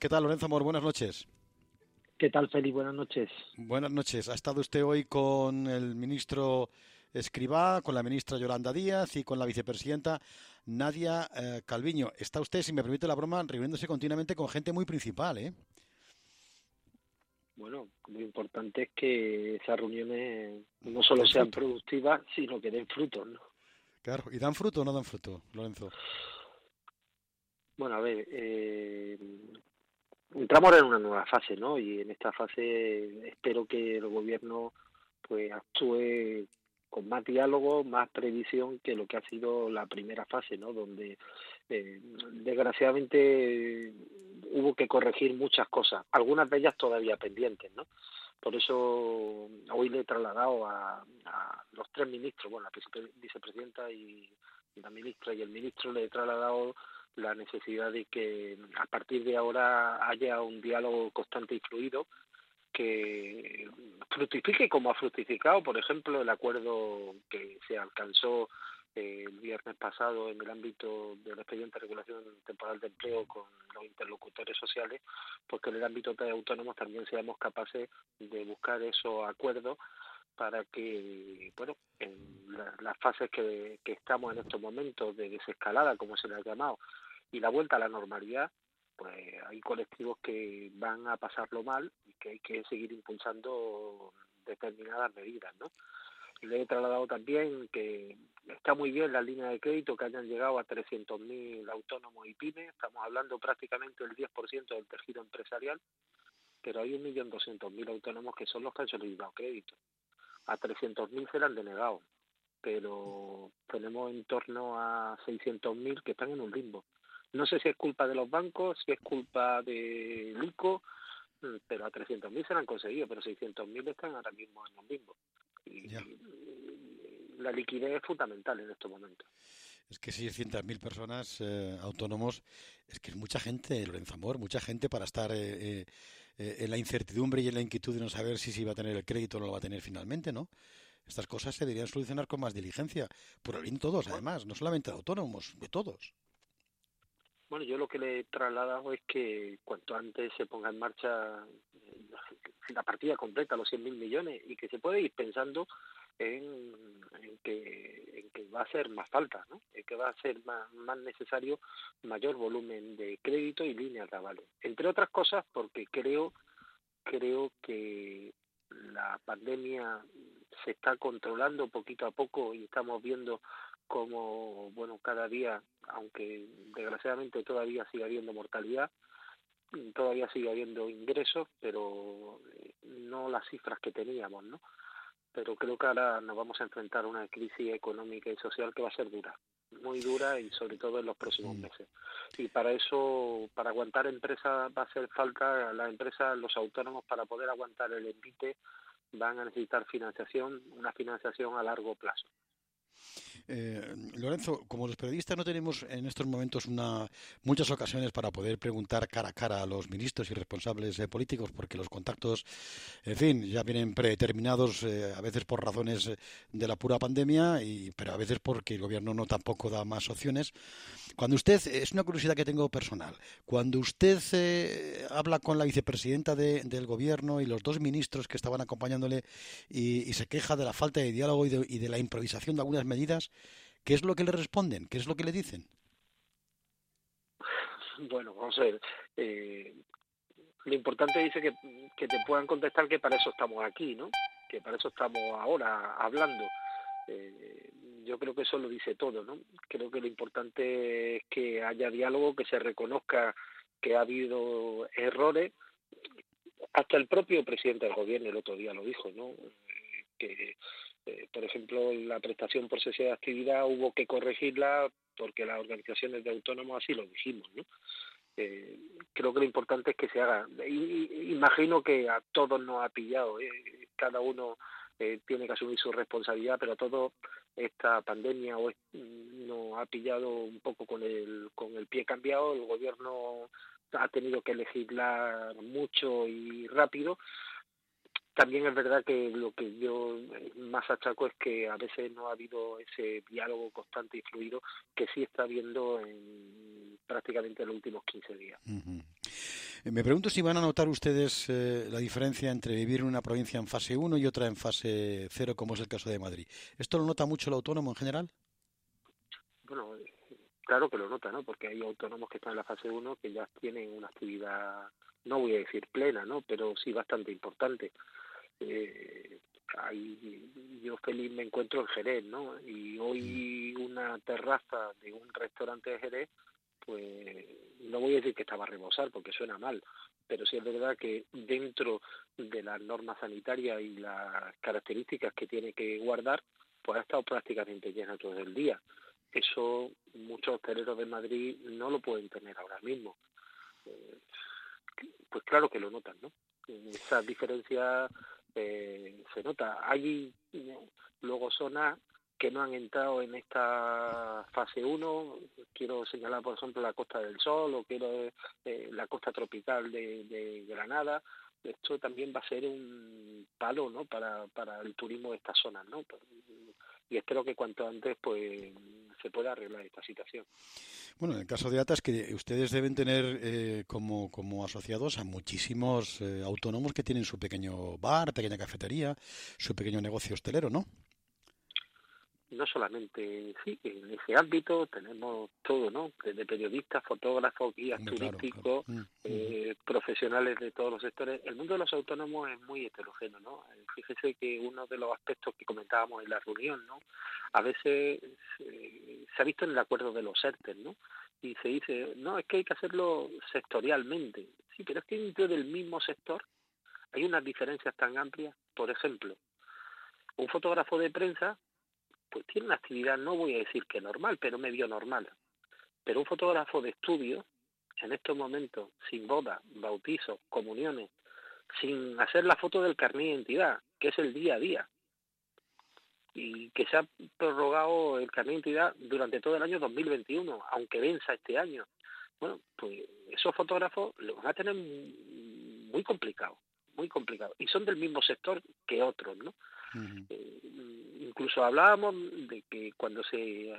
¿Qué tal, Lorenzo Amor? Buenas noches. ¿Qué tal, Feli? Buenas noches. Buenas noches. Ha estado usted hoy con el ministro Escrivá, con la ministra Yolanda Díaz y con la vicepresidenta Nadia Calviño. Está usted, si me permite la broma, reuniéndose continuamente con gente muy principal, ¿eh? Bueno, lo importante es que esas reuniones no solo Den sean fruto. productivas, sino que den frutos, ¿no? Claro. ¿Y dan fruto o no dan fruto, Lorenzo? Bueno, a ver, entramos ahora en una nueva fase, ¿no? Y en esta fase espero que el gobierno pues actúe con más diálogo, más previsión que lo que ha sido la primera fase, ¿no? Donde desgraciadamente hubo que corregir muchas cosas, algunas de ellas todavía pendientes, ¿no? Por eso hoy le he trasladado a los tres ministros, bueno, la vicepresidenta y la ministra y el ministro, le he trasladado la necesidad de que a partir de ahora haya un diálogo constante y fluido que fructifique como ha fructificado, por ejemplo, el acuerdo que se alcanzó el viernes pasado en el ámbito del expediente de regulación temporal de empleo con los interlocutores sociales, porque en el ámbito de autónomos también seamos capaces de buscar esos acuerdos para que, bueno, en las fases que estamos en estos momentos de desescalada, como se le ha llamado, y la vuelta a la normalidad, pues hay colectivos que van a pasarlo mal y que hay que seguir impulsando determinadas medidas, ¿no? Le he trasladado también que está muy bien la línea de crédito que hayan llegado a 300.000 autónomos y pymes, estamos hablando prácticamente del 10% del tejido empresarial, pero hay 1.200.000 autónomos que son los que han solicitado crédito. A 300.000 se le han denegado, pero tenemos en torno a 600.000 que están en un limbo. No sé si es culpa de los bancos, si es culpa de ICO, pero a 300.000 se lo han conseguido, pero 600.000 están ahora mismo en un limbo. Ya. Y la liquidez es fundamental en estos momentos. Es que 600.000 personas autónomos, es que es mucha gente, Lorenzo Amor, mucha gente para estar en la incertidumbre y en la inquietud de no saber si se iba a tener el crédito o no lo va a tener finalmente, ¿no? Estas cosas se deberían solucionar con más diligencia, por el bien de todos, Bueno, además, no solamente de autónomos, de todos. bueno, yo lo que le he trasladado es que cuanto antes se ponga en marcha la partida completa, los 100.000 millones, y que se puede ir pensando en que va a ser más falta, ¿no? En que va a ser más necesario mayor volumen de crédito y líneas de avales. Entre otras cosas, porque creo que la pandemia se está controlando poquito a poco y estamos viendo como, bueno, cada día, aunque desgraciadamente todavía sigue habiendo mortalidad, todavía sigue habiendo ingresos, pero no las cifras que teníamos, ¿no? Pero creo que ahora nos vamos a enfrentar a una crisis económica y social que va a ser dura, muy dura y sobre todo en los próximos Mm. meses. Y para eso, para aguantar empresas, va a hacer falta las empresas, los autónomos, para poder aguantar el envite, van a necesitar financiación, una financiación a largo plazo. Lorenzo, como los periodistas no tenemos en estos momentos muchas ocasiones para poder preguntar cara a cara a los ministros y responsables políticos, porque los contactos, en fin, ya vienen predeterminados, a veces por razones de la pura pandemia, pero a veces porque el gobierno no tampoco da más opciones. Cuando usted, es una curiosidad que tengo personal, cuando usted habla con la vicepresidenta del gobierno y los dos ministros que estaban acompañándole y se queja de la falta de diálogo y de la improvisación de algunas medidas, ¿qué es lo que le responden? ¿Qué es lo que le dicen? Bueno, vamos a ver. Lo importante dice que te puedan contestar que para eso estamos aquí, ¿no? Que para eso estamos ahora hablando. Yo creo que eso lo dice todo, ¿no? Creo que lo importante es que haya diálogo, que se reconozca que ha habido errores. Hasta el propio presidente del gobierno el otro día lo dijo, ¿no? Que, por ejemplo, la prestación por cese de actividad hubo que corregirla porque las organizaciones de autónomos así lo dijimos, ¿no? Creo que lo importante es que se haga. Imagino que a todos nos ha pillado, cada uno tiene que asumir su responsabilidad, pero a todos esta pandemia nos ha pillado un poco con el pie cambiado. El gobierno ha tenido que legislar mucho y rápido. También es verdad que lo que yo más achaco es que a veces no ha habido ese diálogo constante y fluido que sí está habiendo en prácticamente los últimos 15 días. Uh -huh. Me pregunto si van a notar ustedes la diferencia entre vivir en una provincia en fase uno y otra en fase cero, como es el caso de Madrid. ¿Esto lo nota mucho el autónomo en general? Bueno, claro que lo nota, ¿no? Porque hay autónomos que están en la fase uno que ya tienen una actividad, no voy a decir plena, ¿no? Pero sí bastante importante. Yo feliz me encuentro en Jerez, ¿no? Y hoy una terraza de un restaurante de Jerez, pues no voy a decir que estaba a rebosar porque suena mal, pero sí es verdad que dentro de las normas sanitarias y las características que tiene que guardar, pues ha estado prácticamente llena todo el día. Eso muchos hosteleros de Madrid no lo pueden tener ahora mismo. Eh, pues claro que lo notan, ¿no? Esa diferencia se nota. Hay luego zonas que no han entrado en esta fase uno. Quiero señalar, por ejemplo, la Costa del Sol o quiero la costa tropical de Granada. Esto también va a ser un palo, ¿no? para el turismo de estas zonas, ¿no? Y espero que cuanto antes pues se pueda arreglar esta situación. Bueno, en el caso de ATA es que ustedes deben tener como asociados a muchísimos autónomos que tienen su pequeño bar, pequeña cafetería, su pequeño negocio hostelero, ¿no? No solamente sí, en ese ámbito tenemos todo, ¿no? Desde periodistas, fotógrafos, guías Claro, claro. turísticos, profesionales de todos los sectores. El mundo de los autónomos es muy heterogéneo, ¿no? Fíjese que uno de los aspectos que comentábamos en la reunión, ¿no? A veces se ha visto en el acuerdo de los ERTE, ¿no? Y se dice, no, es que hay que hacerlo sectorialmente. Sí, pero es que dentro del mismo sector hay unas diferencias tan amplias. Por ejemplo, un fotógrafo de prensa pues tiene una actividad, no voy a decir que normal, pero medio normal. Pero un fotógrafo de estudio, en estos momentos, sin bodas, bautizos, comuniones, sin hacer la foto del carnet de identidad, que es el día a día, y que se ha prorrogado el carnet de identidad durante todo el año 2021, aunque venza este año. Bueno, pues esos fotógrafos lo van a tener muy complicado, muy complicado. Y son del mismo sector que otros, ¿no? Uh-huh. Incluso hablábamos de que cuando se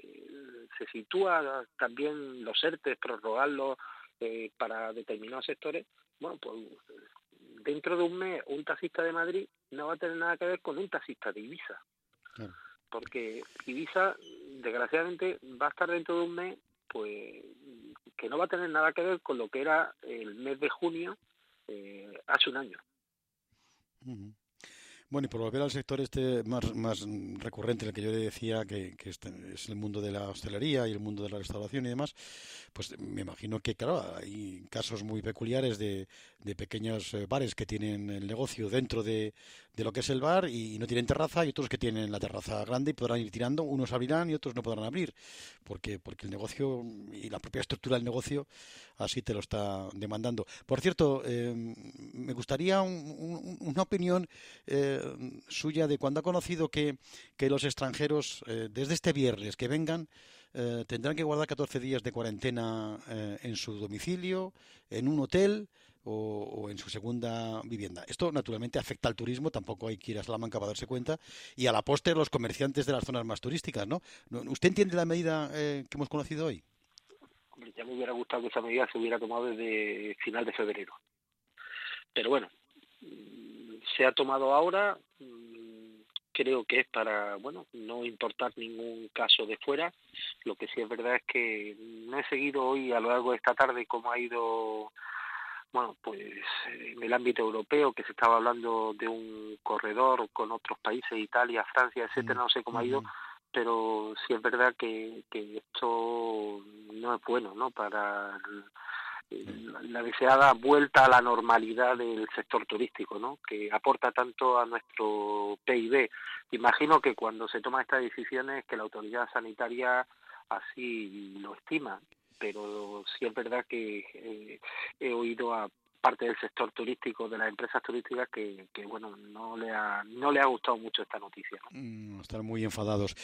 sitúa también los ERTE, prorrogarlos para determinados sectores, bueno, pues dentro de un mes un taxista de Madrid no va a tener nada que ver con un taxista de Ibiza, Claro. porque Ibiza desgraciadamente va a estar dentro de un mes pues que no va a tener nada que ver con lo que era el mes de junio hace un año. Uh-huh. Bueno, y por volver al sector más recurrente, el que yo le decía, que es el mundo de la hostelería y el mundo de la restauración y demás, pues me imagino que, claro, hay casos muy peculiares de pequeños bares que tienen el negocio dentro de lo que es el bar y no tienen terraza, y otros que tienen la terraza grande y podrán ir tirando, unos abrirán y otros no podrán abrir, porque el negocio y la propia estructura del negocio así te lo está demandando. Por cierto, me gustaría una opinión suya de cuando ha conocido que los extranjeros, desde este viernes que vengan, tendrán que guardar 14 días de cuarentena en su domicilio, en un hotel o en su segunda vivienda. Esto naturalmente afecta al turismo, tampoco hay que ir a Salamanca para darse cuenta, y a la postre los comerciantes de las zonas más turísticas, ¿no? ¿Usted entiende la medida que hemos conocido hoy? Ya me hubiera gustado que esa medida se hubiera tomado desde final de febrero. Pero bueno, se ha tomado ahora, creo que es para, bueno, no importar ningún caso de fuera. Lo que sí es verdad es que no he seguido hoy a lo largo de esta tarde cómo ha ido, bueno, pues en el ámbito europeo, que se estaba hablando de un corredor con otros países, Italia, Francia, etcétera, no sé cómo ha ido, pero sí es verdad que esto no es bueno, ¿no? Para la deseada vuelta a la normalidad del sector turístico, ¿no? Que aporta tanto a nuestro PIB. Imagino que cuando se toman estas decisiones que la autoridad sanitaria así lo estima, pero sí es verdad que he oído a parte del sector turístico, de las empresas turísticas, que bueno, no le ha gustado mucho esta noticia, ¿no? Están muy enfadados.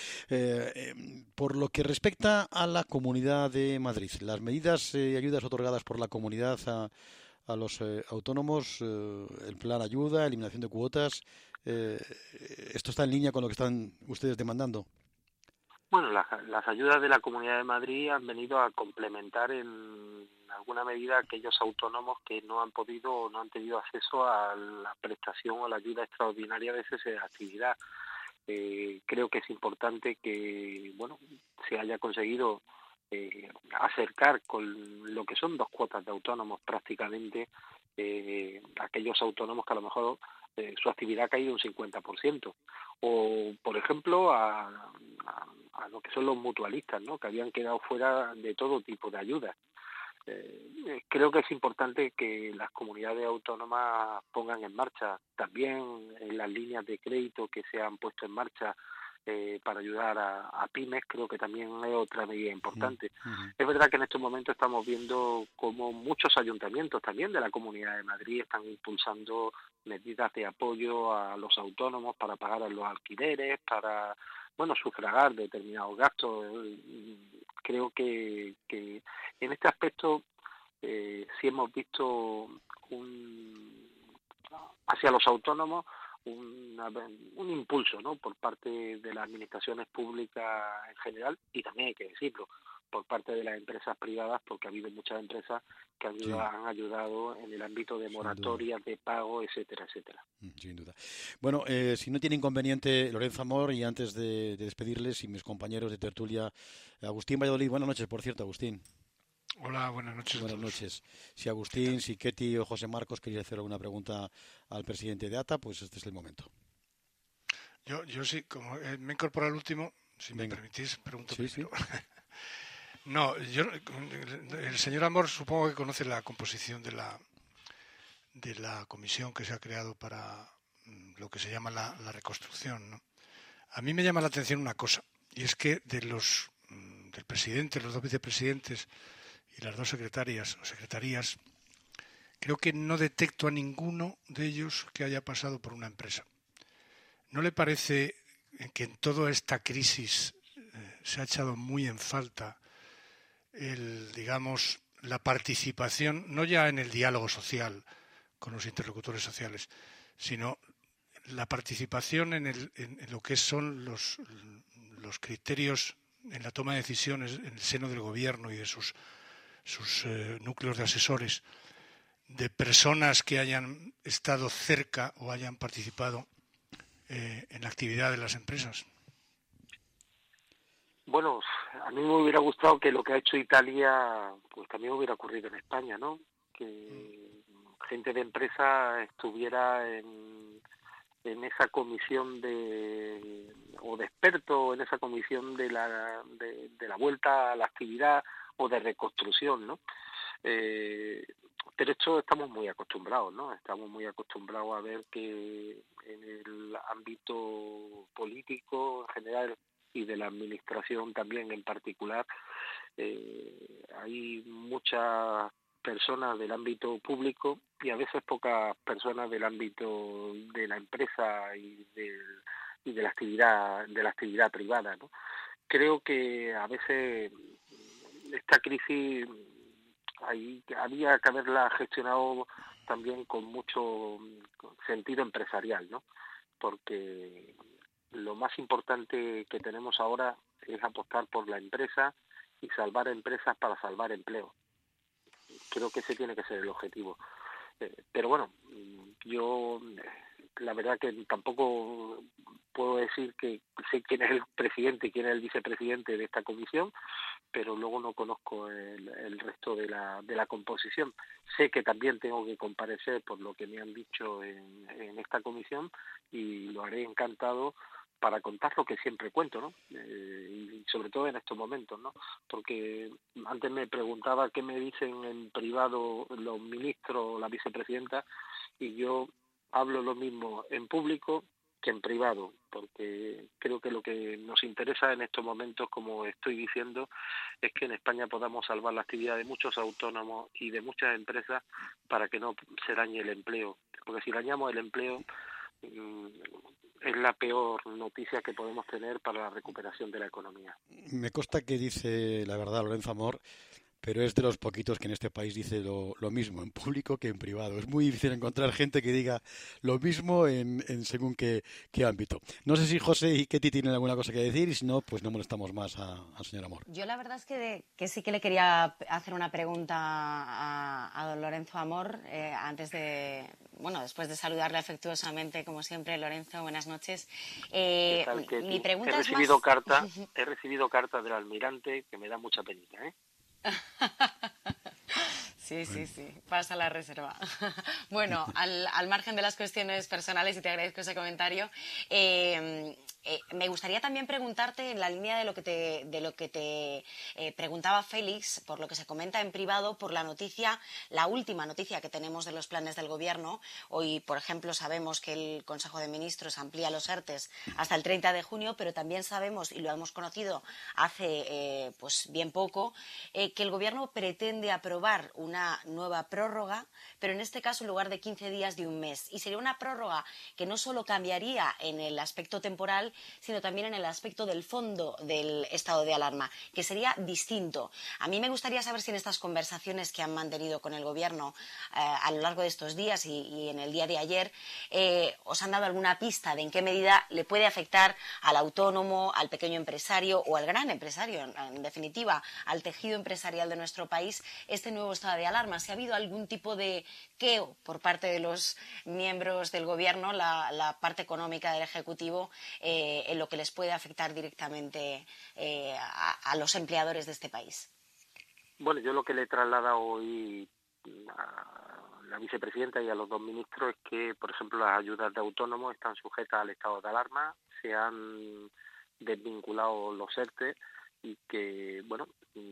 Por lo que respecta a la Comunidad de Madrid, las medidas y ayudas otorgadas por la comunidad a los autónomos, el plan ayuda, eliminación de cuotas, ¿esto está en línea con lo que están ustedes demandando? Bueno, las ayudas de la Comunidad de Madrid han venido a complementar en alguna medida a aquellos autónomos que no han podido o no han tenido acceso a la prestación o la ayuda extraordinaria de cese de actividad. Creo que es importante que, bueno, se haya conseguido acercar con lo que son 2 cuotas de autónomos prácticamente, aquellos autónomos que a lo mejor su actividad ha caído un 50%, o por ejemplo a lo que son los mutualistas, ¿no?, que habían quedado fuera de todo tipo de ayudas. Creo que es importante que las comunidades autónomas pongan en marcha también en las líneas de crédito que se han puesto en marcha para ayudar a pymes. Creo que también es otra medida importante. Es verdad que en estos momentos estamos viendo como muchos ayuntamientos también de la Comunidad de Madrid están impulsando medidas de apoyo a los autónomos para pagar los alquileres, para, bueno, sufragar determinados gastos. Creo que en este aspecto sí hemos visto hacia los autónomos un impulso, ¿no?, por parte de las administraciones públicas en general, y también hay que decirlo, por parte de las empresas privadas, porque ha habido muchas empresas que han ayudado en el ámbito de moratorias, de pago, etcétera, etcétera. Sin duda. Bueno, si no tiene inconveniente, Lorenzo Amor, y antes de despedirles, y mis compañeros de tertulia, Agustín Valladolid. Buenas noches, por cierto, Agustín. Hola, buenas noches. Buenas noches. Si Agustín, si Ketty o José Marcos queréis hacer alguna pregunta al presidente de ATA, pues este es el momento. Yo sí, como me incorporo al último, si me permitís, pregunto primero. Sí. No, el señor Amor supongo que conoce la composición de la comisión que se ha creado para lo que se llama la reconstrucción, ¿no? A mí me llama la atención una cosa, y es que del presidente, los 2 vicepresidentes y las 2 secretarias o secretarías, creo que no detecto a ninguno de ellos que haya pasado por una empresa. ¿No le parece que en toda esta crisis se ha echado muy en falta la participación, no ya en el diálogo social con los interlocutores sociales, sino la participación en lo que son los criterios en la toma de decisiones en el seno del gobierno y de sus núcleos de asesores, de personas que hayan estado cerca o hayan participado en la actividad de las empresas? Bueno, a mí me hubiera gustado que lo que ha hecho Italia pues también hubiera ocurrido en España, ¿no? Que gente de empresa estuviera en esa comisión de expertos, en esa comisión de la vuelta a la actividad o de reconstrucción, ¿no? Pero esto estamos muy acostumbrados, ¿no? Estamos muy acostumbrados a ver que en el ámbito político en general y de la administración también en particular, hay muchas personas del ámbito público y a veces pocas personas del ámbito de la empresa y de la actividad privada, ¿no? Creo que a veces esta crisis había que haberla gestionado también con mucho sentido empresarial, ¿no? Porque lo más importante que tenemos ahora es apostar por la empresa y salvar empresas para salvar empleo. Creo que ese tiene que ser el objetivo. Pero bueno, yo la verdad que tampoco puedo decir que sé quién es el presidente y quién es el vicepresidente de esta comisión, pero luego no conozco el resto de la composición. Sé que también tengo que comparecer por lo que me han dicho en esta comisión y lo haré encantado para contar lo que siempre cuento, ¿no? Y sobre todo en estos momentos, ¿no? Porque antes me preguntaba qué me dicen en privado los ministros, la vicepresidenta, y yo hablo lo mismo en público que en privado, porque creo que lo que nos interesa en estos momentos, como estoy diciendo, es que en España podamos salvar la actividad de muchos autónomos y de muchas empresas para que no se dañe el empleo, porque si dañamos el empleo es la peor noticia que podemos tener para la recuperación de la economía. Me consta que dice la verdad Lorenzo Amor, pero es de los poquitos que en este país dice lo mismo en público que en privado. Es muy difícil encontrar gente que diga lo mismo en según qué ámbito. No sé si José y Ketty tienen alguna cosa que decir y si no, pues no molestamos más al señor Amor. Yo la verdad es que sí que le quería hacer una pregunta a don Lorenzo Amor antes de, bueno, después de saludarle afectuosamente, como siempre. Lorenzo, buenas noches. ¿Qué tal, Mi pregunta he recibido carta del almirante que me da mucha penita, ¿eh? Sí, pasa la reserva. Bueno, al margen de las cuestiones personales, y te agradezco ese comentario, me gustaría también preguntarte en la línea de lo que te preguntaba Félix, por lo que se comenta en privado, por la última noticia que tenemos de los planes del Gobierno. Hoy, por ejemplo, sabemos que el Consejo de Ministros amplía los ERTEs hasta el 30 de junio, pero también sabemos, y lo hemos conocido hace pues bien poco, que el Gobierno pretende aprobar una nueva prórroga, pero en este caso en lugar de 15 días, de un mes. Y sería una prórroga que no solo cambiaría en el aspecto temporal, sino también en el aspecto del fondo del estado de alarma, que sería distinto. A mí me gustaría saber si en estas conversaciones que han mantenido con el Gobierno a lo largo de estos días y en el día de ayer, os han dado alguna pista de en qué medida le puede afectar al autónomo, al pequeño empresario o al gran empresario, en definitiva, al tejido empresarial de nuestro país, este nuevo estado de alarma. Si ha habido algún tipo de queo por parte de los miembros del Gobierno, la parte económica del Ejecutivo, en lo que les puede afectar directamente a los empleadores de este país. Bueno, yo lo que le he trasladado hoy a la vicepresidenta y a los dos ministros es que, por ejemplo, las ayudas de autónomos están sujetas al estado de alarma, se han desvinculado los ERTE y que, bueno,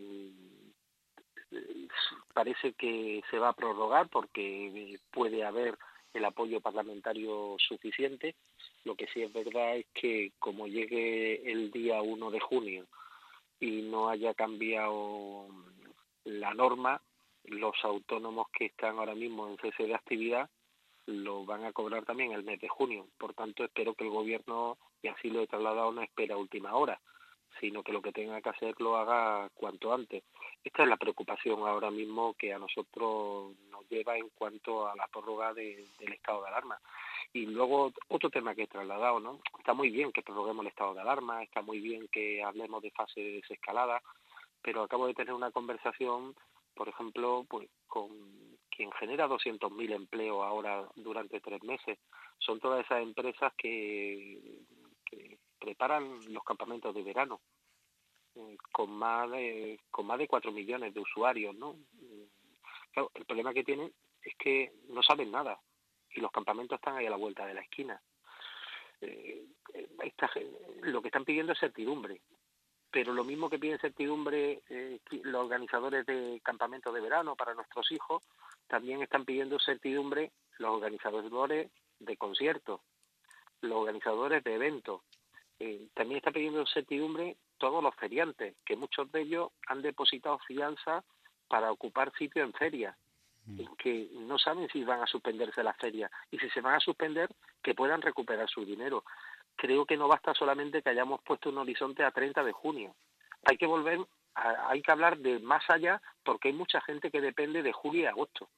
parece que se va a prorrogar porque puede haber el apoyo parlamentario suficiente. Lo que sí es verdad es que como llegue el día 1 de junio y no haya cambiado la norma, los autónomos que están ahora mismo en cese de actividad lo van a cobrar también el mes de junio. Por tanto, espero que el Gobierno, y así lo he trasladado, no espera a última hora, sino que lo que tenga que hacer lo haga cuanto antes. Esta es la preocupación ahora mismo que a nosotros nos lleva en cuanto a la prórroga del estado de alarma. Y luego otro tema que he trasladado, ¿no? Está muy bien que prorroguemos el estado de alarma, está muy bien que hablemos de fase de desescalada, pero acabo de tener una conversación, por ejemplo, pues con quien genera 200.000 empleos ahora durante 3 meses. Son todas esas empresas que preparan los campamentos de verano con más de 4 millones de usuarios, ¿no? Claro, el problema que tienen es que no saben nada y los campamentos están ahí a la vuelta de la esquina. Lo que están pidiendo es certidumbre, pero lo mismo que piden certidumbre los organizadores de campamentos de verano para nuestros hijos, también están pidiendo certidumbre los organizadores de conciertos, los organizadores de eventos. También está pidiendo certidumbre todos los feriantes, que muchos de ellos han depositado fianza para ocupar sitios en ferias, que no saben si van a suspenderse las ferias, y si se van a suspender, que puedan recuperar su dinero. Creo que no basta solamente que hayamos puesto un horizonte a 30 de junio. Hay que hay que hablar de más allá, porque hay mucha gente que depende de julio y agosto.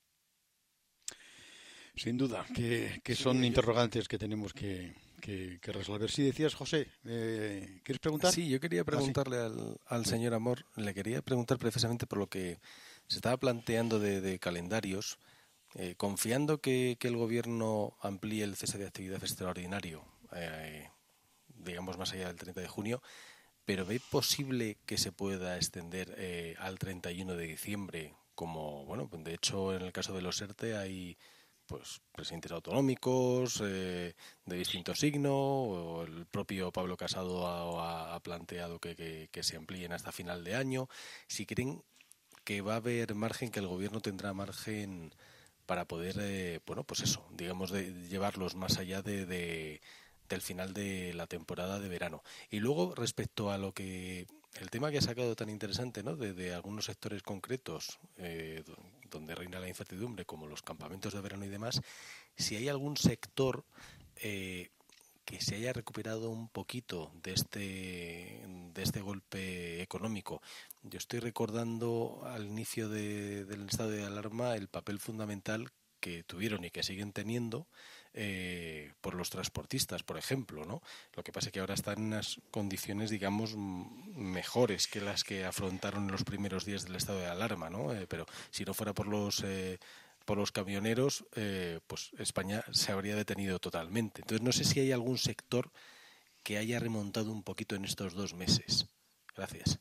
Sin duda, que son interrogantes que tenemos que resolver. Sí, decías, José, ¿quieres preguntar? Sí, yo quería preguntarle al señor Amor, le quería preguntar precisamente por lo que se estaba planteando de calendarios, confiando que el Gobierno amplíe el cese de actividad extraordinario, digamos más allá del 30 de junio, pero ¿ve posible que se pueda extender al 31 de diciembre? Como, bueno, de hecho en el caso de los ERTE hay pues presidentes autonómicos de distinto signo, o el propio Pablo Casado ha planteado que se amplíen hasta final de año. Si creen que va a haber margen, que el Gobierno tendrá margen para poder, bueno, pues eso, digamos, de llevarlos más allá del final de la temporada de verano. Y luego, respecto a el tema que ha sacado tan interesante, ¿no?, de algunos sectores concretos donde reina la incertidumbre, como los campamentos de verano y demás, si hay algún sector que se haya recuperado un poquito de este golpe económico. Yo estoy recordando al inicio del estado de alarma el papel fundamental que tuvieron y que siguen teniendo por los transportistas, por ejemplo, ¿no? Lo que pasa es que ahora están en unas condiciones, digamos, mejores que las que afrontaron en los primeros días del estado de alarma, ¿no? Pero si no fuera por los camioneros, pues España se habría detenido totalmente. Entonces no sé si hay algún sector que haya remontado un poquito en estos 2 meses. Gracias.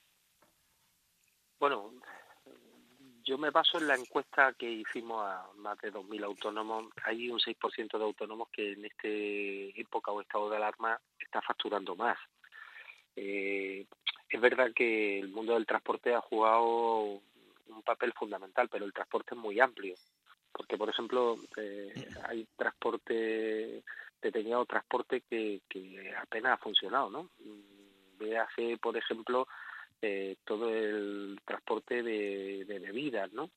Bueno, yo me baso en la encuesta que hicimos a más de 2.000 autónomos. Hay un 6% de autónomos que en esta época o estado de alarma está facturando más. Es verdad que el mundo del transporte ha jugado un papel fundamental, pero el transporte es muy amplio. Porque, por ejemplo, hay determinado transporte que apenas ha funcionado, ¿no? Véase, por ejemplo, todo el transporte de bebidas, ¿no?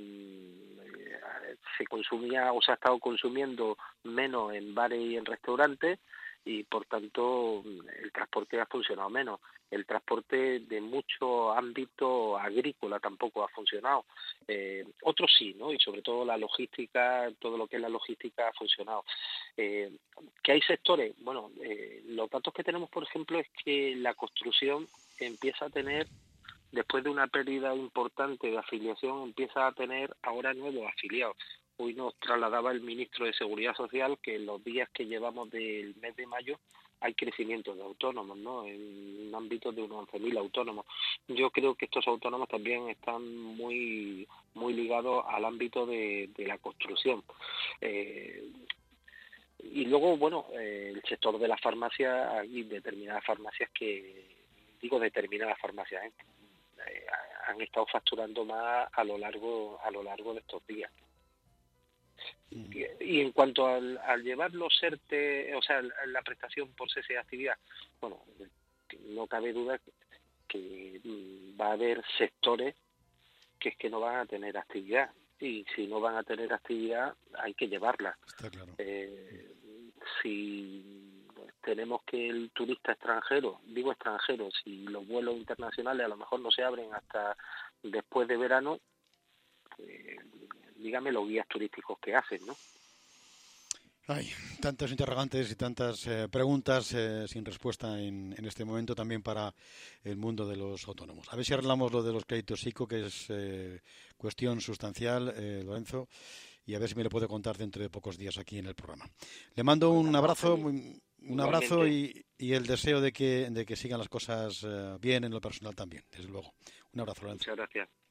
Se consumía o se ha estado consumiendo menos en bares y en restaurantes y por tanto el transporte ha funcionado menos. El transporte de muchos ámbitos agrícola tampoco ha funcionado. Otros sí, ¿no? Y sobre todo la logística, todo lo que es la logística ha funcionado. ¿Que hay sectores? Bueno, los datos que tenemos, por ejemplo, es que la construcción empieza a tener, después de una pérdida importante de afiliación, empieza a tener ahora nuevos afiliados. Hoy nos trasladaba el ministro de Seguridad Social que en los días que llevamos del mes de mayo hay crecimiento de autónomos, ¿no? En un ámbito de unos 11.000 autónomos. Yo creo que estos autónomos también están muy ligados al ámbito de la construcción. Y luego, bueno, el sector de la farmacia, hay determinadas farmacias han estado facturando más a lo largo de estos días. Y en cuanto al llevar los ERTE, o sea, la prestación por cese de actividad, bueno, no cabe duda que va a haber sectores que es que no van a tener actividad, y si no van a tener actividad hay que llevarla. Está claro. Si tenemos que el turista extranjero, si los vuelos internacionales a lo mejor no se abren hasta después de verano, dígame los guías turísticos que hacen, ¿no? Hay tantos interrogantes y tantas preguntas sin respuesta en este momento también para el mundo de los autónomos. A ver si arreglamos lo de los créditos ICO, que es cuestión sustancial, Lorenzo, y a ver si me lo puede contar dentro de pocos días aquí en el programa. Le mando un abrazo, y el deseo de que sigan las cosas bien en lo personal también, desde luego. Un abrazo, Lorenzo. Muchas gracias.